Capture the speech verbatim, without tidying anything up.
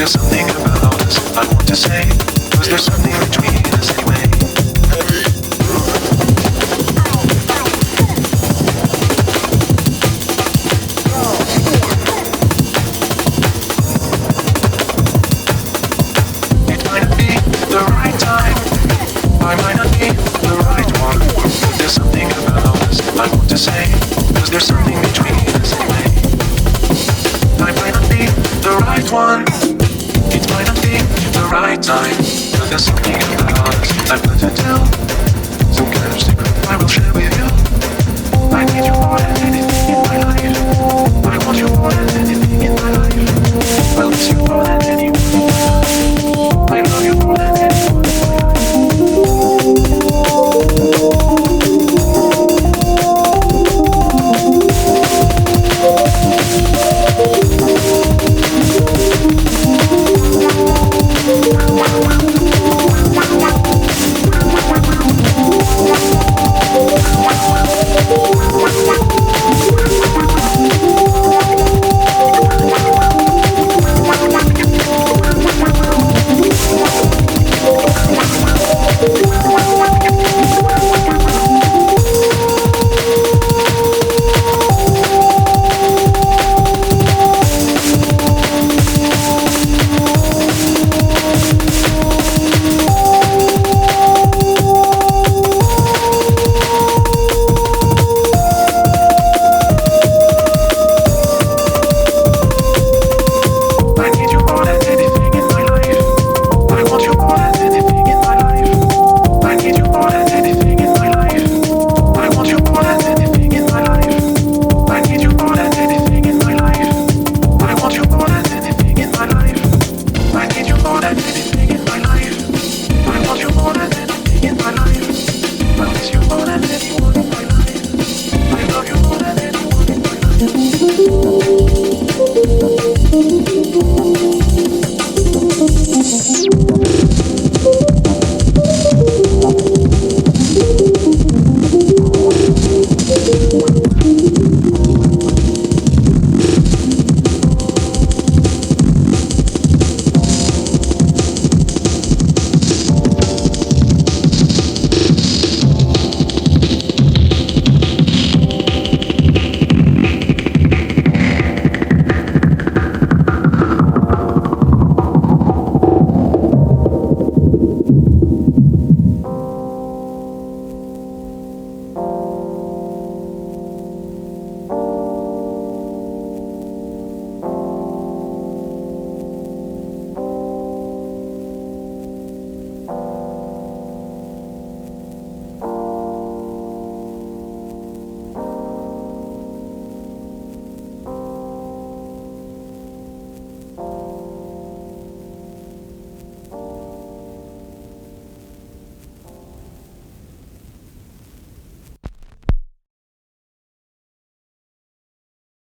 there's something about us I want to say, cause there's something between us anyway. It might not be the right time, I might not be the right one, but there's something about us I want to say, cause there's something between us anyway. I might not be the right one, it might not be the right time, but there's something about us I want to